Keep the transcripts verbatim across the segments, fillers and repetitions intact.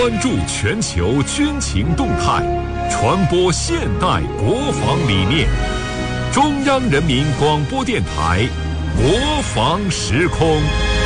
关注全球军情动态，传播现代国防理念。中央人民广播电台国防时空。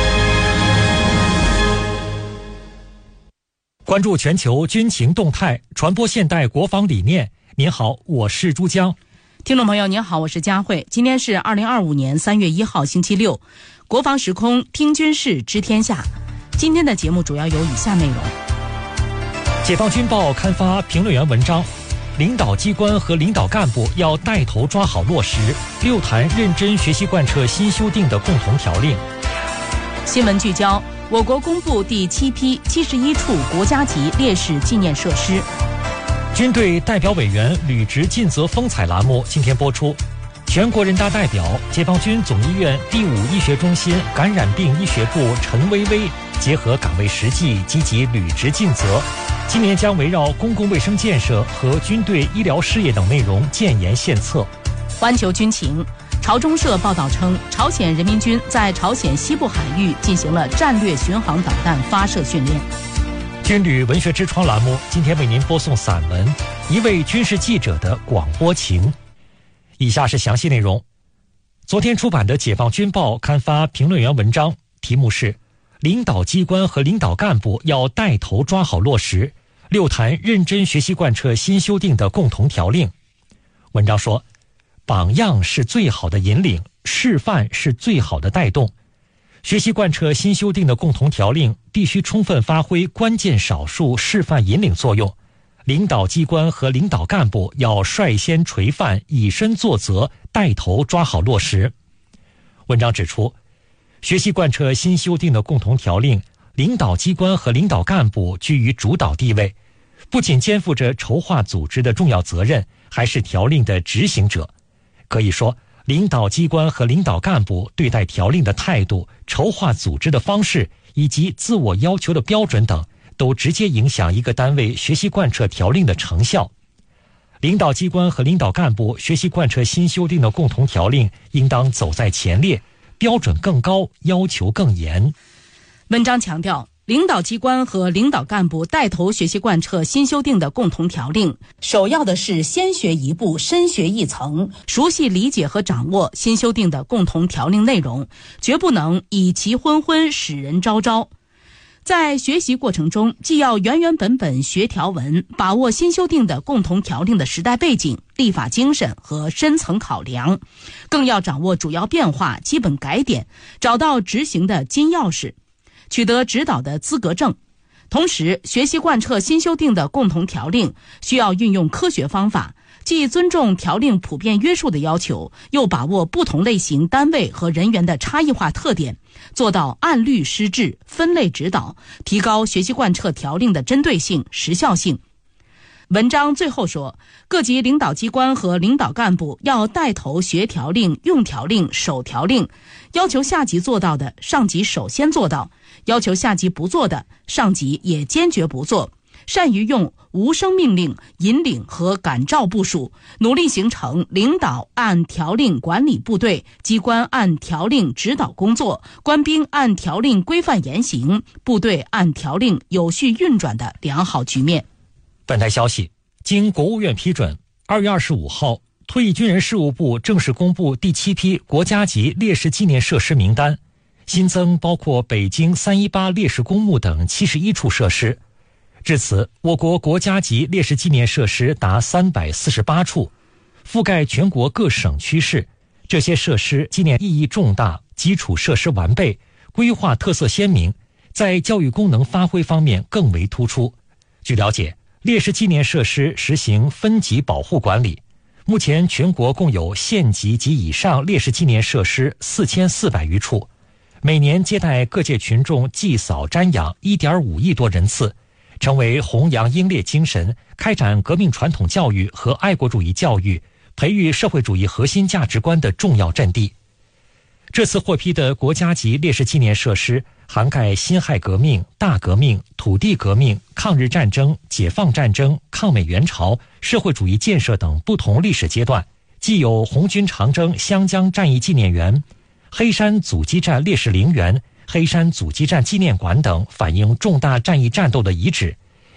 关注全球军情动态，传播现代国防理念。您好，我是珠江。 听众朋友您好，我是佳慧。今天是二零二五年三月一号星期六，国防时空听军事知天下。今天的节目主要有以下内容： 解放军报刊发评论员文章，领导机关和领导干部要带头抓好落实六坛认真学习贯彻新修订的共同条令。 新闻聚焦，我国公布第七批七十一处国家级烈士纪念设施。 军队代表委员履职尽责风采栏目今天播出。全国人大代表、解放军总医院第五医学中心感染病医学部陈薇薇结合岗位实际，积极履职尽责。今年将围绕公共卫生建设和军队医疗事业等内容建言献策。 环球军情，朝中社报道称，朝鲜人民军在朝鲜西部海域进行了战略巡航导弹发射训练。 军旅文学之窗栏目今天为您播送散文《一位军事记者的广播情》。以下是详细内容。昨天出版的《解放军报》刊发评论员文章，题目是领导机关和领导干部要带头抓好落实六坛认真学习贯彻新修订的共同条令。文章说，榜样是最好的引领，示范是最好的带动。学习贯彻新修订的共同条令，必须充分发挥关键少数示范引领作用。领导机关和领导干部要率先垂范，以身作则，带头抓好落实。文章指出，学习贯彻新修订的共同条令，领导机关和领导干部居于主导地位，不仅肩负着筹划组织的重要责任，还是条令的执行者。可以说，领导机关和领导干部对待条令的态度、筹划组织的方式以及自我要求的标准等，都直接影响一个单位学习贯彻条令的成效。领导机关和领导干部学习贯彻新修订的共同条令，应当走在前列，标准更高，要求更严。 文章强调，领导机关和领导干部带头学习贯彻新修订的共同条令，首要的是先学一步，深学一层，熟悉理解和掌握新修订的共同条令内容，绝不能以其昏昏，使人昭昭。在学习过程中，既要原原本本学条文，把握新修订的共同条令的时代背景、立法精神和深层考量，更要掌握主要变化、基本改点，找到执行的金钥匙，取得指导的资格证。同时，学习贯彻新修订的共同条令，需要运用科学方法，既尊重条令普遍约束的要求，又把握不同类型单位和人员的差异化特点，做到按律施治、分类指导，提高学习贯彻条令的针对性、时效性。文章最后说，各级领导机关和领导干部要带头学条令、用条令、守条令，要求下级做到的，上级首先做到；要求下级不做的，上级也坚决不做。善于用无声命令、引领和感召部署，努力形成领导按条令管理部队、机关按条令指导工作、官兵按条令规范言行、部队按条令有序运转的良好局面。 本台消息，经国务院批准，二月二十五号，退役军人事务部正式公布第七批国家级烈士纪念设施名单，新增包括北京三一八烈士公墓等七十一处设施。至此，我国国家级烈士纪念设施达三百四十八处，覆盖全国各省区市。这些设施纪念意义重大，基础设施完备，规划特色鲜明，在教育功能发挥方面更为突出。据了解，烈士纪念设施实行分级保护管理，目前全国共有县级及以上烈士纪念设施四千四百余处，每年接待各界群众祭扫瞻仰一点五亿多人次，成为弘扬英烈精神、开展革命传统教育和爱国主义教育、培育社会主义核心价值观的重要阵地。这次获批的国家级烈士纪念设施涵盖辛亥革命、大革命、土地革命、抗日战争、解放战争、抗美援朝、社会主义建设等不同历史阶段，既有红军长征湘江战役纪念园、黑山阻击战烈士陵园、黑山阻击战纪念馆等反映重大战役战斗的遗址，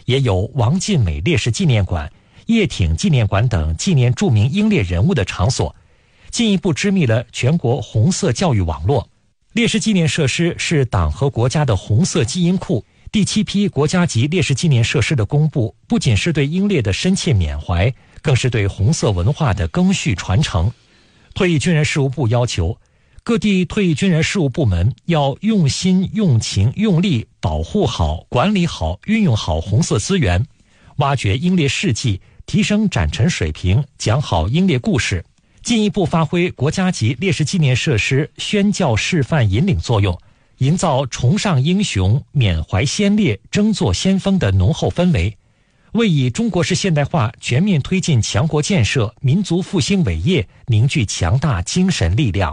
也有王尽美烈士纪念馆、叶挺纪念馆等纪念著名英烈人物的场所，进一步织密了全国红色教育网络。烈士纪念设施是党和国家的红色基因库。第七批国家级烈士纪念设施的公布，不仅是对英烈的深切缅怀，更是对红色文化的更续传承。退役军人事务部要求，各地退役军人事务部门要用心、用情、用力保护好、管理好、运用好红色资源，挖掘英烈事迹，提升展陈水平，讲好英烈故事，进一步发挥国家级烈士纪念设施宣教示范引领作用，营造崇尚英雄、缅怀先烈、争做先锋的浓厚氛围，为以中国式现代化全面推进强国建设、民族复兴伟业凝聚强大精神力量。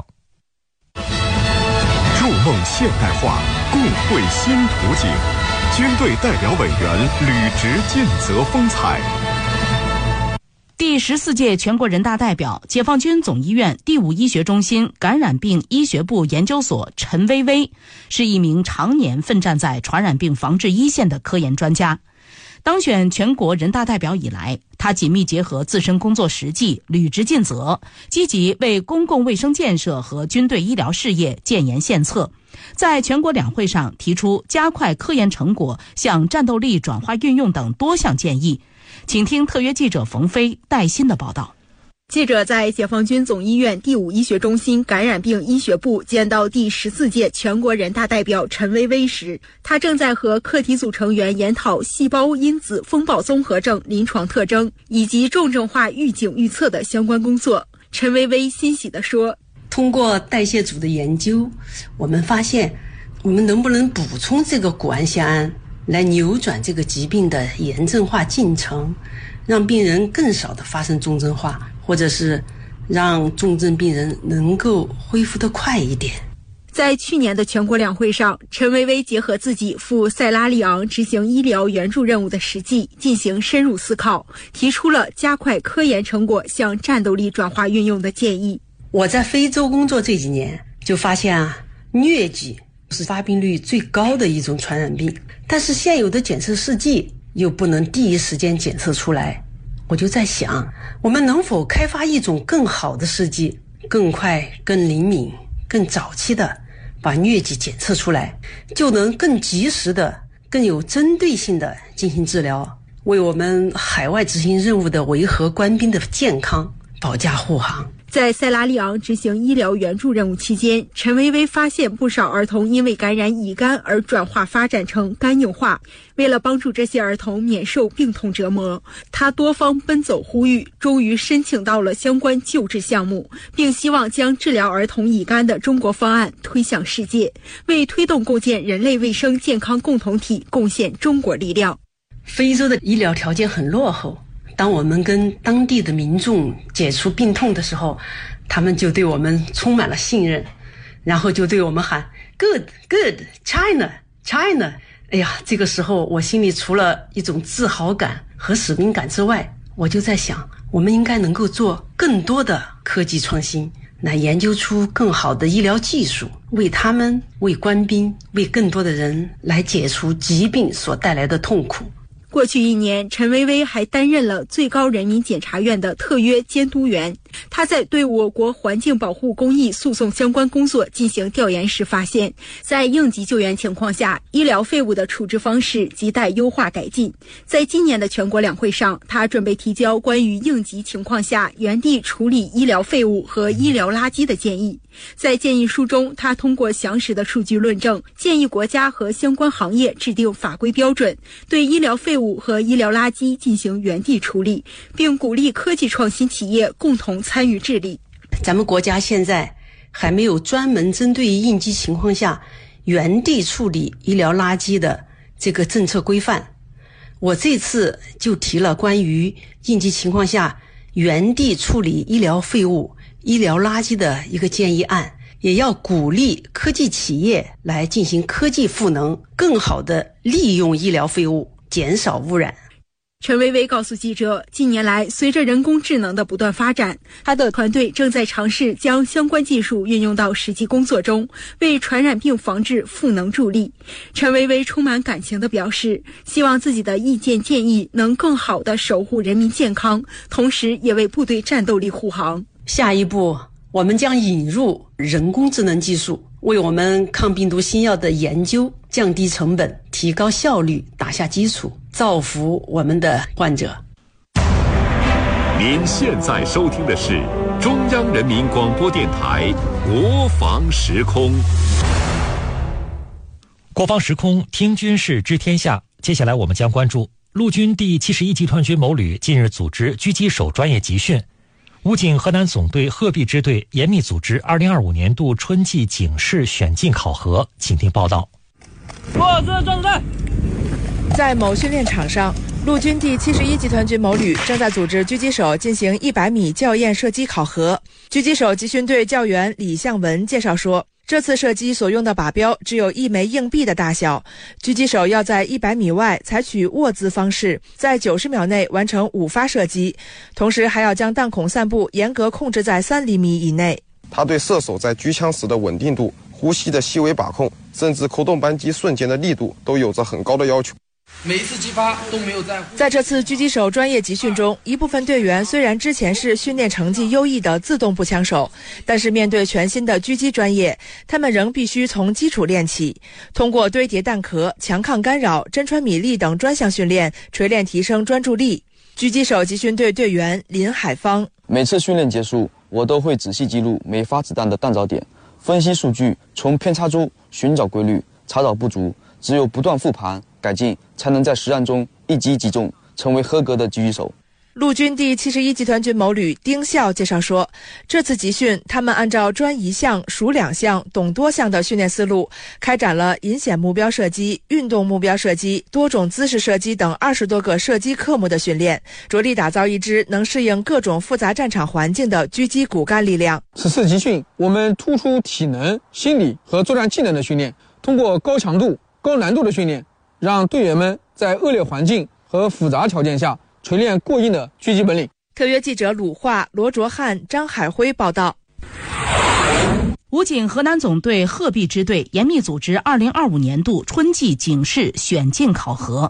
筑梦现代化，共绘新图景，军队代表委员履职尽责风采。 第十四届全国人大代表、解放军总医院第五医学中心感染病医学部研究所陈薇薇，是一名常年奋战在传染病防治一线的科研专家。当选全国人大代表以来，他紧密结合自身工作实际，履职尽责，积极为公共卫生建设和军队医疗事业建言献策，在全国两会上提出加快科研成果向战斗力转化运用等多项建议。请听特约记者冯飞、戴鑫的报道。 记者在解放军总医院第五医学中心感染病医学部见到第十四届全国人大代表陈薇薇时，他正在和课题组成员研讨细胞因子风暴综合症临床特征以及重症化预警预测的相关工作。陈薇薇欣喜地说， 通过代谢组的研究，我们发现我们能不能补充这个谷氨酰胺，来扭转这个疾病的炎症化进程，让病人更少的发生重症化，或者是让重症病人能够恢复得快一点。 在去年的全国两会上，陈薇薇结合自己赴塞拉利昂执行医疗援助任务的实际进行深入思考，提出了加快科研成果向战斗力转化运用的建议。 我在非洲工作这几年就发现啊，疟疾是发病率最高的一种传染病，但是现有的检测试剂又不能第一时间检测出来。我就在想，我们能否开发一种更好的试剂，更快、更灵敏、更早期的把疟疾检测出来，就能更及时的、更有针对性的进行治疗，为我们海外执行任务的维和官兵的健康保驾护航。 在塞拉利昂执行医疗援助任务期间，陈薇薇发现不少儿童因为感染乙肝而转化发展成肝硬化。为了帮助这些儿童免受病痛折磨，他多方奔走呼吁，终于申请到了相关救治项目，并希望将治疗儿童乙肝的中国方案推向世界，为推动构建人类卫生健康共同体贡献中国力量。 非洲的医疗条件很落后，当我们跟当地的民众解除病痛的时候，他们就对我们充满了信任，然后就对我们喊 Good, good, China, China。 哎呀，这个时候我心里除了一种自豪感和使命感之外，我就在想，我们应该能够做更多的科技创新，来研究出更好的医疗技术，为他们、为官兵、为更多的人来解除疾病所带来的痛苦。 过去一年，陈薇薇还担任了最高人民检察院的特约监督员。他在对我国环境保护公益诉讼相关工作进行调研时发现，在应急救援情况下，医疗废物的处置方式亟待优化改进。在今年的全国两会上，他准备提交关于应急情况下原地处理医疗废物和医疗垃圾的建议。在建议书中，他通过详实的数据论证，建议国家和相关行业制定法规标准，对医疗废物和医疗垃圾进行原地处理，并鼓励科技创新企业共同参与治理。 咱们国家现在还没有专门针对应急情况下原地处理医疗垃圾的这个政策规范。我这次就提了关于应急情况下原地处理医疗废物、医疗垃圾的一个建议案，也要鼓励科技企业来进行科技赋能，更好地利用医疗废物，减少污染。 陈薇薇告诉记者，近年来随着人工智能的不断发展，他的团队正在尝试将相关技术运用到实际工作中，为传染病防治赋能助力。陈薇薇充满感情地表示，希望自己的意见建议能更好地守护人民健康，同时也为部队战斗力护航。 下一步我们将引入人工智能技术，为我们抗病毒新药的研究降低成本、提高效率打下基础，造福我们的患者。 您现在收听的是中央人民广播电台国防时空。 国防时空，听军事知天下。接下来我们将关注陆军第七十一集团军某旅近日组织狙击手专业集训。武警河南总队鹤壁支队严密组织二零二五年度春季警示选进考核，请听报道。 坐姿站在。 在某训练场上，陆军第七十一集团军某旅正在组织狙击手进行一百米校验射击考核。狙击手集训队教员李向文介绍说，这次射击所用的靶标只有一枚硬币的大小，狙击手要在一百米外采取握姿方式，在九十秒内完成五发射击，同时还要将弹孔散布严格控制在三厘米以内。 他对射手在狙枪时的稳定度、呼吸的细微把控，甚至扣动扳机瞬间的力度都有着很高的要求。 每一次击发都没有在在这次狙击手专业集训中，一部分队员虽然之前是训练成绩优异的自动步枪手，但是面对全新的狙击专业，他们仍必须从基础练起，通过堆叠弹壳、强抗干扰、真穿米粒等专项训练，锤炼提升专注力。狙击手集训队队员林海芳： 每次训练结束，我都会仔细记录每发子弹的弹着点，分析数据，从偏差中寻找规律，查找不足，只有不断复盘改进，才能在实战中一击即中，成为合格的狙击手。 陆军第七十一集团军某旅丁笑介绍说，这次集训他们按照专一项、熟两项、懂多项的训练思路，开展了引显目标射击、运动目标射击、多种姿势射击等二十多个射击科目的训练，着力打造一支能适应各种复杂战场环境的狙击骨干力量。 此次集训，我们突出体能、心理和作战技能的训练，通过高强度、高难度的训练，让队员们在恶劣环境和复杂条件下锤炼过硬的狙击本领。 特约记者鲁化、罗卓汉、张海辉报道。 武警河南总队鹤壁支队严密组织二零二五年度春季警示选进考核。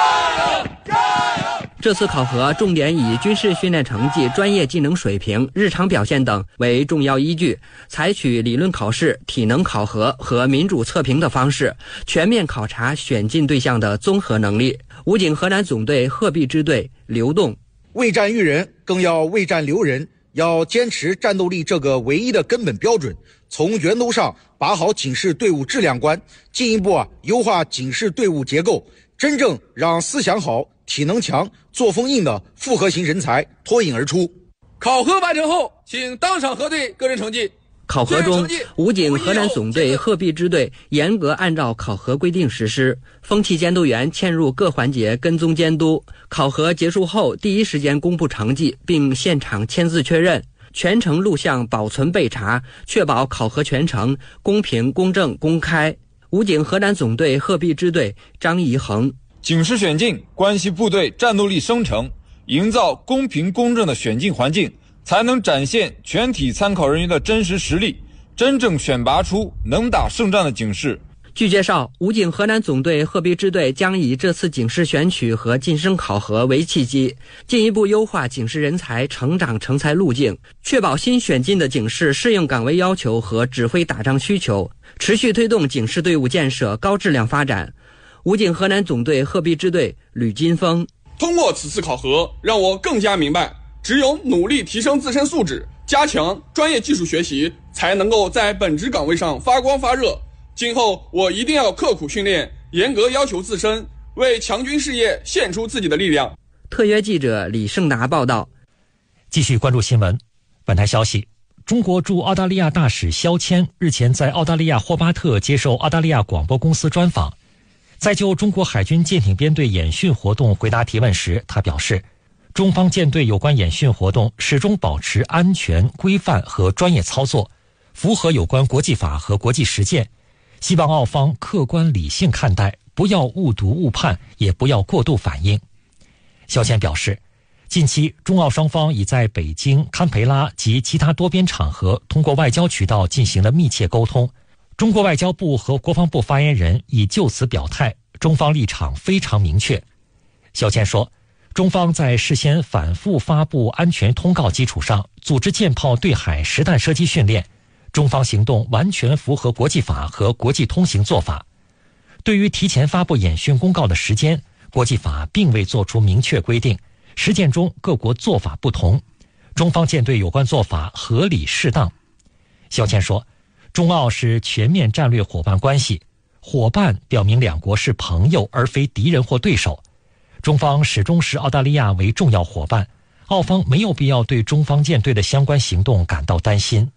这次考核重点以军事训练成绩、专业技能水平、日常表现等为重要依据，采取理论考试、体能考核和民主测评的方式，全面考察选进对象的综合能力。武警河南总队鹤壁支队刘栋： 为战育人，更要为战留人，要坚持战斗力这个唯一的根本标准，从源头上把好警示队伍质量关，进一步啊优化警示队伍结构，真正让思想好、体能强、作风硬的复合型人才脱颖而出。 考核完成后，请当场核对个人成绩。 考核中，武警河南总队鹤壁支队严格按照考核规定实施，风气监督员嵌入各环节跟踪监督。考核结束后，第一时间公布成绩，并现场签字确认。全程录像保存备查，确保考核全程公平、公正、公开。武警河南总队鹤壁支队张怡恒： 警示选进关系部队战斗力生成，营造公平公正的选进环境，才能展现全体参考人员的真实实力，真正选拔出能打胜仗的警示。 据介绍，武警河南总队鹤壁支队将以这次警示选取和晋升考核为契机，进一步优化警示人才成长成才路径，确保新选进的警示适应岗位要求和指挥打仗需求，持续推动警示队伍建设高质量发展。武警河南总队鹤壁支队吕金峰： 通过此次考核，让我更加明白，只有努力提升自身素质，加强专业技术学习，才能够在本职岗位上发光发热。今后我一定要刻苦训练，严格要求自身，为强军事业献出自己的力量。 特约记者李胜达报道。 继续关注新闻。本台消息，中国驻澳大利亚大使肖谦日前在澳大利亚霍巴特接受澳大利亚广播公司专访，在就中国海军舰艇编队演训活动回答提问时，他表示，中方舰队有关演训活动始终保持安全、规范和专业操作，符合有关国际法和国际实践，希望澳方客观理性看待，不要误读误判，也不要过度反应。 肖谦表示，近期中澳双方已在北京、堪培拉及其他多边场合通过外交渠道进行了密切沟通。中国外交部和国防部发言人已就此表态，中方立场非常明确。肖谦说，中方在事先反复发布安全通告基础上，组织舰炮对海实弹射击训练，中方行动完全符合国际法和国际通行做法。对于提前发布演训公告的时间，国际法并未作出明确规定，实践中各国做法不同，中方舰队有关做法合理适当。肖谦说，中澳是全面战略伙伴关系，伙伴表明两国是朋友而非敌人或对手。中方始终视澳大利亚为重要伙伴，澳方没有必要对中方舰队的相关行动感到担心。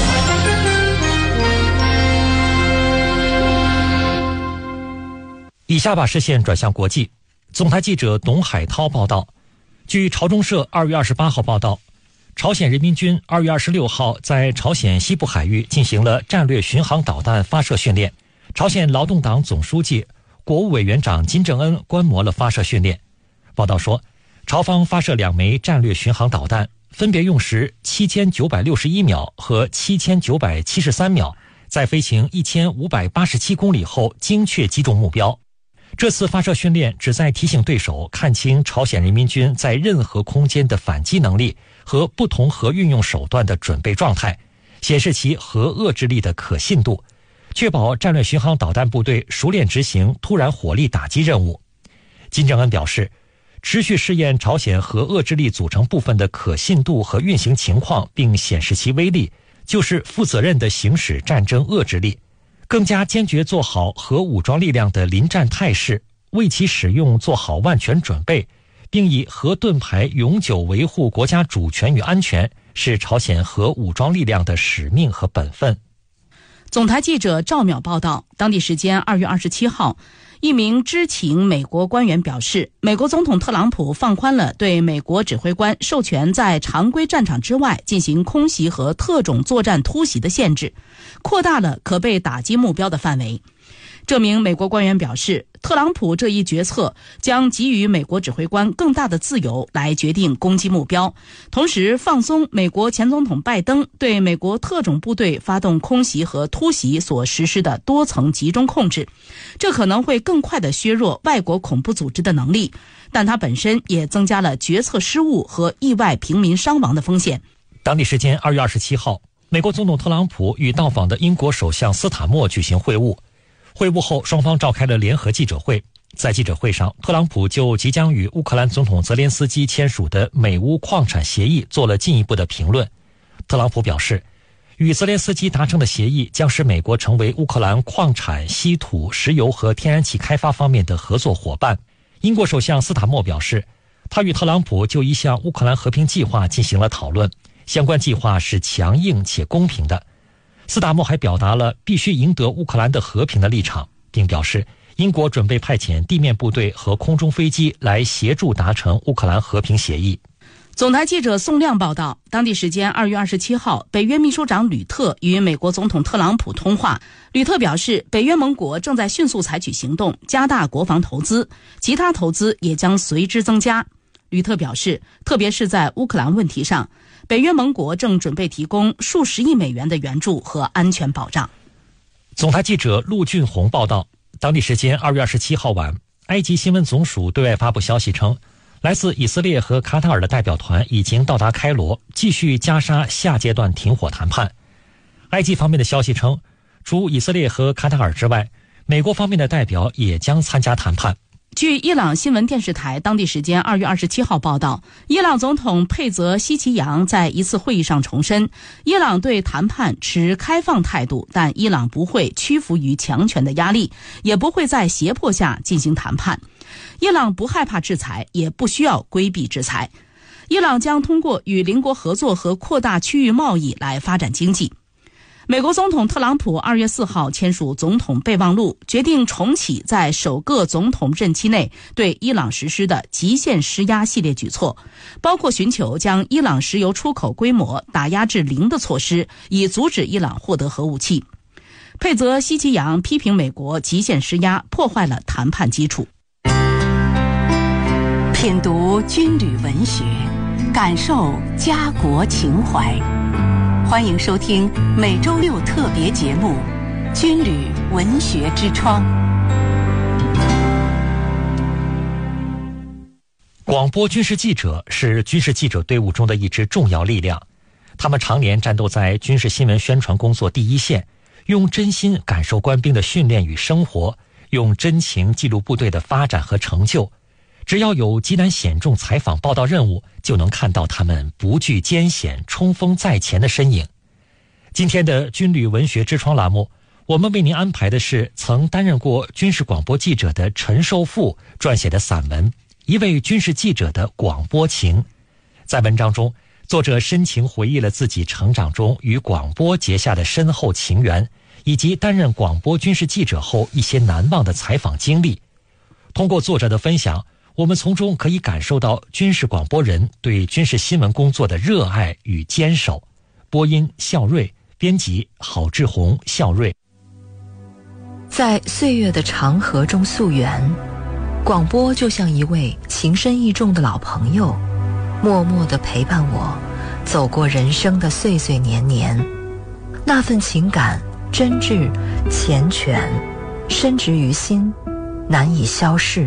以下把视线转向国际，总台记者董海涛报道。据朝中社二月二十八号报道，朝鲜人民军二月二十六号在朝鲜西部海域进行了战略巡航导弹发射训练。朝鲜劳动党总书记、国务委员长金正恩观摩了发射训练。报道说，朝方发射两枚战略巡航导弹，分别用时七千九百六十一秒和七千九百七十三秒，在飞行一千五百八十七公里后精确击中目标。这次发射训练旨在提醒对手看清朝鲜人民军在任何空间的反击能力和不同核运用手段的准备状态，显示其核遏制力的可信度，确保战略巡航导弹部队熟练执行突然火力打击任务。金正恩表示，持续试验朝鲜核遏制力组成部分的可信度和运行情况，并显示其威力，就是负责任地行使战争遏制力，更加坚决做好核武装力量的临战态势，为其使用做好万全准备，并以核盾牌永久维护国家主权与安全，是朝鲜核武装力量的使命和本分。 总台记者赵淼报道，当地时间二月二十七号，一名知情美国官员表示，美国总统特朗普放宽了对美国指挥官授权在常规战场之外进行空袭和特种作战突袭的限制，扩大了可被打击目标的范围。这名美国官员表示，特朗普这一决策将给予美国指挥官更大的自由来决定攻击目标，同时放松美国前总统拜登对美国特种部队发动空袭和突袭所实施的多层集中控制，这可能会更快地削弱外国恐怖组织的能力，但它本身也增加了决策失误和意外平民伤亡的风险。 当地时间二月二十七号，美国总统特朗普与到访的英国首相斯塔默举行会晤。会晤后，双方召开了联合记者会。在记者会上，特朗普就即将与乌克兰总统泽连斯基签署的美乌矿产协议做了进一步的评论。特朗普表示，与泽连斯基达成的协议将使美国成为乌克兰矿产、稀土、石油和天然气开发方面的合作伙伴。英国首相斯塔默表示，他与特朗普就一项乌克兰和平计划进行了讨论，相关计划是强硬且公平的。斯塔默还表达了必须赢得乌克兰的和平的立场，并表示英国准备派遣地面部队和空中飞机来协助达成乌克兰和平协议。 总台记者宋亮报道，当地时间二月二十七号，北约秘书长吕特与美国总统特朗普通话。吕特表示，北约盟国正在迅速采取行动，加大国防投资，其他投资也将随之增加。吕特表示，特别是在乌克兰问题上，北约盟国正准备提供数十亿美元的援助和安全保障。 总台记者陆俊宏报道，当地时间二月二十七号晚，埃及新闻总署对外发布消息称，来自以色列和卡塔尔的代表团已经到达开罗，继续加沙下阶段停火谈判。埃及方面的消息称，除以色列和卡塔尔之外，美国方面的代表也将参加谈判。 据伊朗新闻电视台当地时间二月二十七号报道，伊朗总统佩泽西奇扬在一次会议上重申，伊朗对谈判持开放态度，但伊朗不会屈服于强权的压力，也不会在胁迫下进行谈判。伊朗不害怕制裁，也不需要规避制裁。伊朗将通过与邻国合作和扩大区域贸易来发展经济。美国总统特朗普二月四号签署总统备忘录，决定重启在首个总统任期内对伊朗实施的极限施压系列举措，包括寻求将伊朗石油出口规模打压至零的措施，以阻止伊朗获得核武器。佩泽西奇扬批评美国极限施压破坏了谈判基础。 品读军旅文学，感受家国情怀。欢迎收听每周六特别节目《军旅文学之窗》。 广播军事记者是军事记者队伍中的一支重要力量，他们常年战斗在军事新闻宣传工作第一线，用真心感受官兵的训练与生活，用真情记录部队的发展和成就。只要有极难险重采访报道任务，就能看到他们不惧艰险、冲锋在前的身影。今天的军旅文学之窗栏目，我们为您安排的是曾担任过军事广播记者的陈寿富撰写的散文《一位军事记者的广播情》。在文章中，作者深情回忆了自己成长中与广播结下的深厚情缘，以及担任广播军事记者后一些难忘的采访经历。通过作者的分享，我们从中可以感受到军事广播人对军事新闻工作的热爱与坚守。播音孝瑞，编辑郝志宏、孝瑞。 在岁月的长河中溯源，广播就像一位情深意重的老朋友，默默地陪伴我走过人生的岁岁年年。那份情感真挚缱绻，深植于心，难以消逝。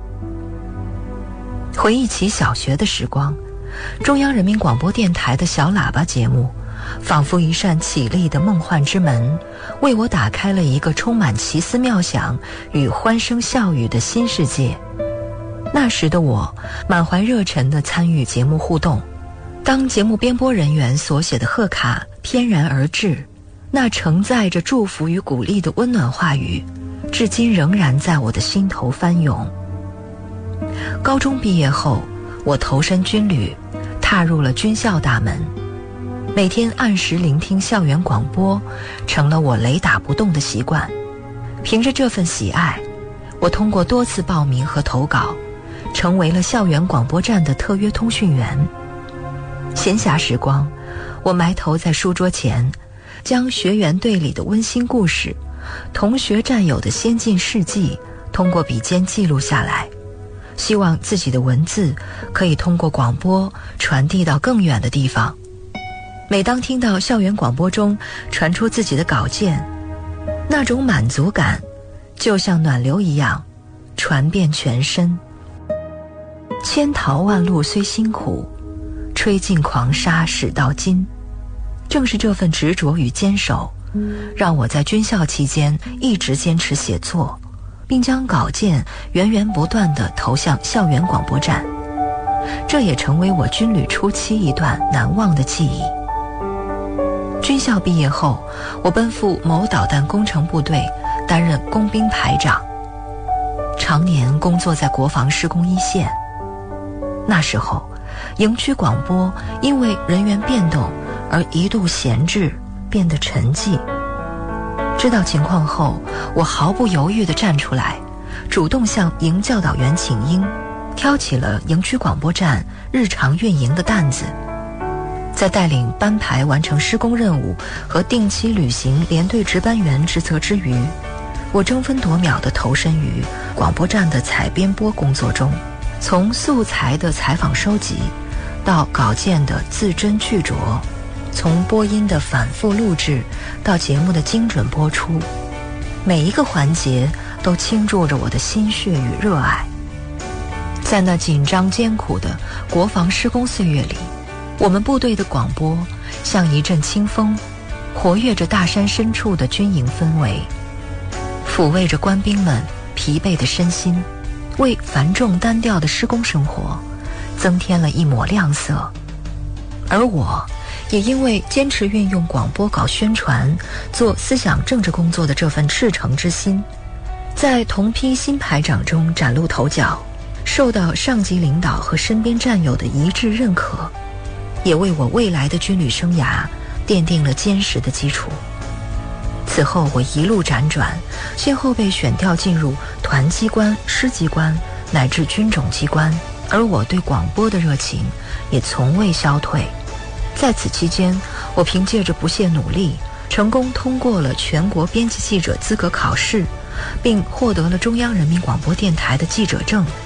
回忆起小学的时光，中央人民广播电台的小喇叭节目仿佛一扇绮丽的梦幻之门，为我打开了一个充满奇思妙想与欢声笑语的新世界。那时的我满怀热忱地参与节目互动，当节目编播人员所写的贺卡翩然而至，那承载着祝福与鼓励的温暖话语，至今仍然在我的心头翻涌。高中毕业后，我投身军旅，踏入了军校大门。每天按时聆听校园广播，成了我雷打不动的习惯。凭着这份喜爱，我通过多次报名和投稿，成为了校园广播站的特约通讯员。闲暇时光，我埋头在书桌前，将学员队里的温馨故事、同学战友的先进事迹通过笔尖记录下来，希望自己的文字可以通过广播传递到更远的地方。每当听到校园广播中传出自己的稿件，那种满足感就像暖流一样传遍全身。千淘万漉虽辛苦，吹尽狂沙始到金。正是这份执着与坚守，让我在军校期间一直坚持写作，并将稿件源源不断地投向校园广播站。这也成为我军旅初期一段难忘的记忆。军校毕业后，我奔赴某导弹工程部队担任工兵排长，常年工作在国防施工一线。那时候，营区广播因为人员变动而一度闲置，变得沉寂。知道情况后，我毫不犹豫地站出来，主动向营教导员请缨，挑起了营区广播站日常运营的担子。在带领班排完成施工任务和定期履行连队值班员职责之余，我争分夺秒地投身于广播站的采编播工作中，从素材的采访收集到稿件的字斟句酌，从播音的反复录制到节目的精准播出，每一个环节都倾注着我的心血与热爱。在那紧张艰苦的国防施工岁月里，我们部队的广播像一阵清风，活跃着大山深处的军营氛围，抚慰着官兵们疲惫的身心，为繁重单调的施工生活增添了一抹亮色。而我也因为坚持运用广播搞宣传、做思想政治工作的这份赤诚之心，在同批新排长中崭露头角，受到上级领导和身边战友的一致认可，也为我未来的军旅生涯奠定了坚实的基础。此后我一路辗转，先后被选调进入团机关、师机关乃至军种机关，而我对广播的热情也从未消退。在此期间，我凭借着不懈努力，成功通过了全国编辑记者资格考试，并获得了中央人民广播电台的记者证，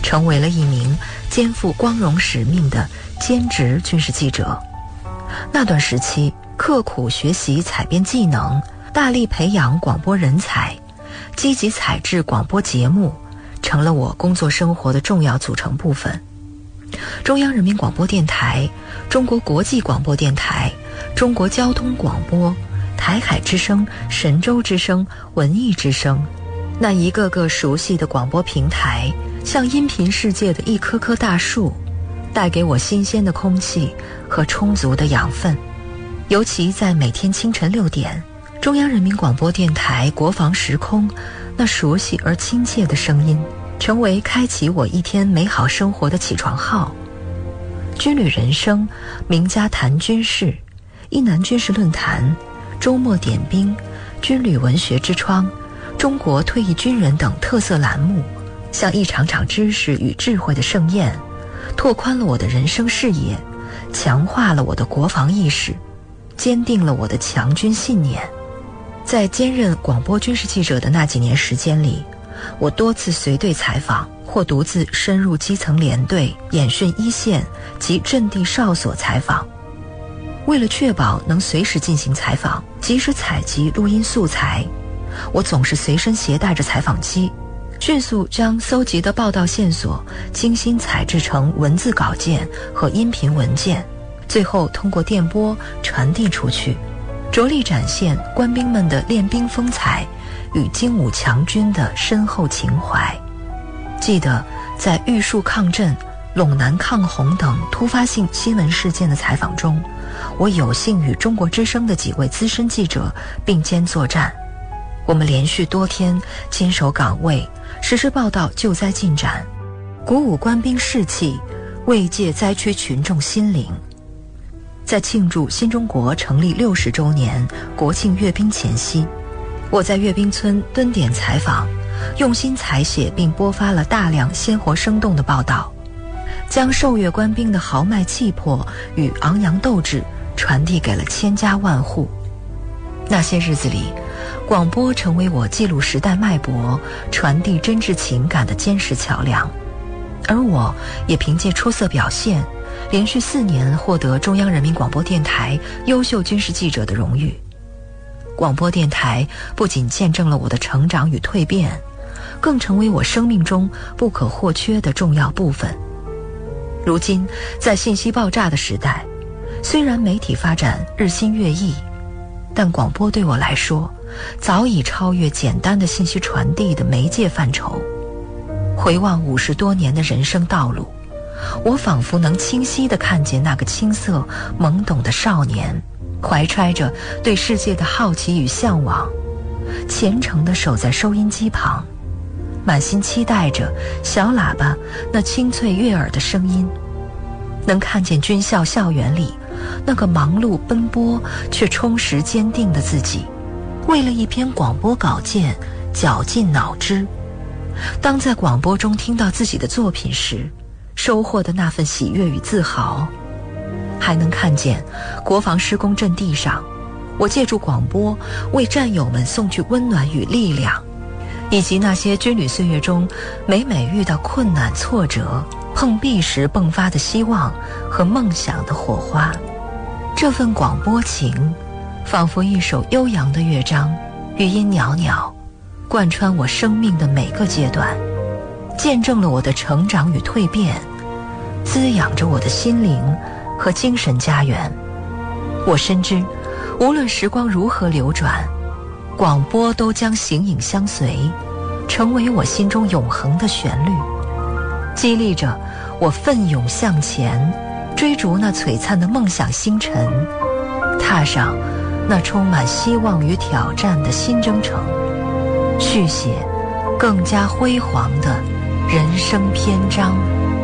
成为了一名肩负光荣使命的兼职军事记者。那段时期，刻苦学习采编技能，大力培养广播人才，积极采制广播节目，成了我工作生活的重要组成部分。中央人民广播电台、中国国际广播电台、中国交通广播、台海之声、神州之声、文艺之声，那一个个熟悉的广播平台，像音频世界的一棵棵大树，带给我新鲜的空气和充足的养分。尤其在每天清晨六点，中央人民广播电台国防时空那熟悉而亲切的声音，成为开启我一天美好生活的起床号。军旅人生、名家谈军事、一南军事论坛、周末点兵、军旅文学之窗、中国退役军人等特色栏目，像一场场知识与智慧的盛宴，拓宽了我的人生视野，强化了我的国防意识，坚定了我的强军信念。在兼任广播军事记者的那几年时间里，我多次随队采访，或独自深入基层连队、演训一线及阵地哨所采访。为了确保能随时进行采访，及时采集录音素材，我总是随身携带着采访机，迅速将搜集的报道线索精心采制成文字稿件和音频文件，最后通过电波传递出去，着力展现官兵们的练兵风采与精武强军的深厚情怀。记得在玉树抗震、陇南抗洪等突发性新闻事件的采访中，我有幸与中国之声的几位资深记者并肩作战。我们连续多天坚守岗位，实时报道救灾进展，鼓舞官兵士气，慰藉灾区群众心灵。在庆祝新中国成立六十周年国庆阅兵前夕，我在阅兵村蹲点采访，用心采写并播发了大量鲜活生动的报道，将受阅官兵的豪迈气魄与昂扬斗志传递给了千家万户。那些日子里，广播成为我记录时代脉搏、传递真挚情感的坚实桥梁，而我也凭借出色表现，连续四年获得中央人民广播电台优秀军事记者的荣誉。广播电台不仅见证了我的成长与蜕变，更成为我生命中不可或缺的重要部分。如今，在信息爆炸的时代，虽然媒体发展日新月异，但广播对我来说，早已超越简单的信息传递的媒介范畴。回望五十多年的人生道路，我仿佛能清晰地看见那个青涩懵懂的少年，怀揣着对世界的好奇与向往，虔诚地守在收音机旁，满心期待着小喇叭那清脆悦耳的声音，能看见军校校园里那个忙碌奔波却充实坚定的自己，为了一篇广播稿件绞尽脑汁。当在广播中听到自己的作品时，收获的那份喜悦与自豪。还能看见国防施工阵地上，我借助广播为战友们送去温暖与力量，以及那些军旅岁月中每每遇到困难挫折碰壁时迸发的希望和梦想的火花。这份广播情仿佛一首悠扬的乐章，余音袅袅，贯穿我生命的每个阶段，见证了我的成长与蜕变，滋养着我的心灵和精神家园。我深知，无论时光如何流转，广播都将形影相随，成为我心中永恒的旋律，激励着我奋勇向前，追逐那璀璨的梦想星辰，踏上那充满希望与挑战的新征程，续写更加辉煌的人生篇章。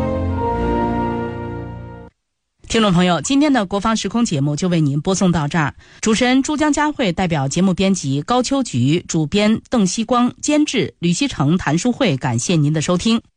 听众朋友，今天的国防时空节目就为您播送到这儿。主持人朱江佳慧代表节目编辑高秋菊、主编邓希光、监制吕锡成、谭淑慧，感谢您的收听。